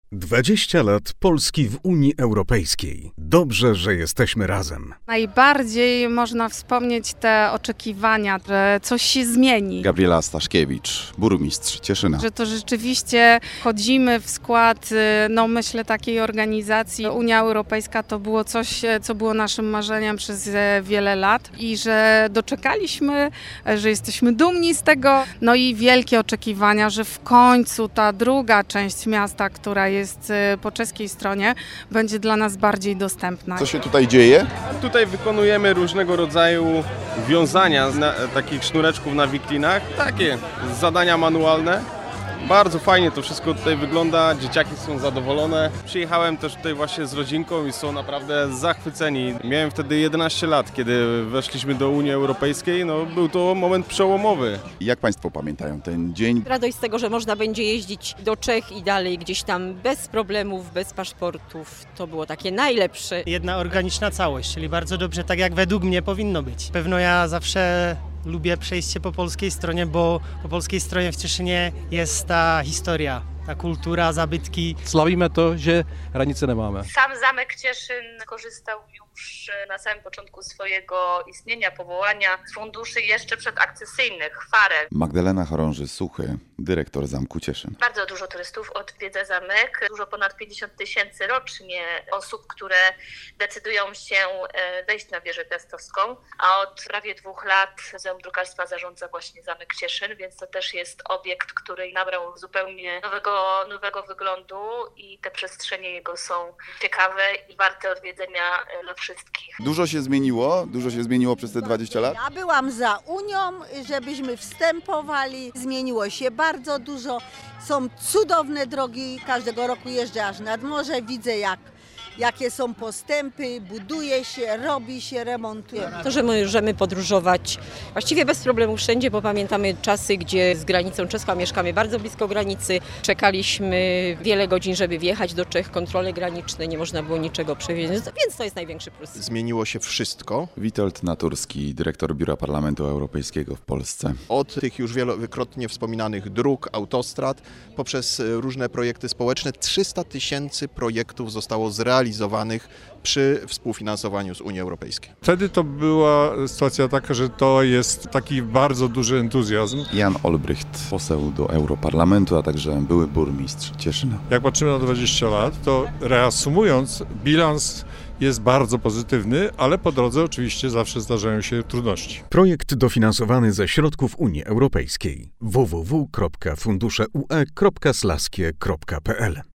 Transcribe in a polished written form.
20 lat Polski w Unii Europejskiej. Dobrze, że jesteśmy razem. Najbardziej można wspomnieć te oczekiwania, że coś się zmieni. Gabriela Staszkiewicz, burmistrz Cieszyna. Że to rzeczywiście wchodzimy w skład, myślę, takiej organizacji. Unia Europejska to było coś, co było naszym marzeniem przez wiele lat i że doczekaliśmy, że jesteśmy dumni z tego. No i wielkie oczekiwania, że w końcu ta druga część miasta, która jest po czeskiej stronie, będzie dla nas bardziej dostępna. Co się tutaj dzieje? Tutaj wykonujemy różnego rodzaju wiązania takich sznureczków na wiklinach, takie zadania manualne. Bardzo fajnie to wszystko tutaj wygląda, dzieciaki są zadowolone. Przyjechałem też tutaj właśnie z rodzinką i są naprawdę zachwyceni. Miałem wtedy 11 lat, kiedy weszliśmy do Unii Europejskiej. Był to moment przełomowy. Jak Państwo pamiętają ten dzień? Radość z tego, że można będzie jeździć do Czech i dalej gdzieś tam bez problemów, bez paszportów. To było takie najlepsze. Jedna organiczna całość, czyli bardzo dobrze, tak jak według mnie powinno być. Pewno ja zawsze lubię przejście po polskiej stronie, bo po polskiej stronie w Cieszynie jest ta historia, ta kultura, zabytki. Sławimy to, że granicy nie mamy. Sam Zamek Cieszyn korzystał już na samym początku swojego istnienia, powołania z funduszy jeszcze przedakcesyjnych, FARE. Magdalena Chorąży-Suchy, dyrektor Zamku Cieszyn. Bardzo dużo turystów odwiedza zamek, dużo ponad 50 000 rocznie osób, które decydują się wejść na wieżę piastowską, a od prawie 2 lat Muzeum Drukarstwa zarządza właśnie Zamek Cieszyn, więc to też jest obiekt, który nabrał zupełnie nowego wyglądu i te przestrzenie jego są ciekawe i warte odwiedzenia dla wszystkich. Dużo się zmieniło przez te 20 lat? Ja byłam za Unią, żebyśmy wstępowali. Zmieniło się bardzo dużo. Są cudowne drogi. Każdego roku jeżdżę aż nad morze. Widzę, jakie są postępy. Buduje się, robi się, remontuje. To, że możemy podróżować właściwie bez problemu wszędzie, bo pamiętamy czasy, gdzie z granicą czeską mieszkamy bardzo blisko granicy. Czekaliśmy wiele godzin, żeby wjechać do Czech, kontrole graniczne, nie można było niczego przewieźć, więc to jest największy plus. Zmieniło się wszystko. Witold Naturski, dyrektor Biura Parlamentu Europejskiego w Polsce. Od tych już wielokrotnie wspominanych dróg, autostrad, poprzez różne projekty społeczne 300 000 projektów zostało zrealizowanych przy współfinansowaniu z Unii Europejskiej. Wtedy to była sytuacja taka, że to jest taki bardzo duży entuzjazm. Jan Olbrycht, poseł do Europarlamentu, a także były burmistrz Cieszyna. Jak patrzymy na 20 lat, to reasumując, bilans jest bardzo pozytywny, ale po drodze oczywiście zawsze zdarzają się trudności. Projekt dofinansowany ze środków Unii Europejskiej. www.funduszeue.slaskie.pl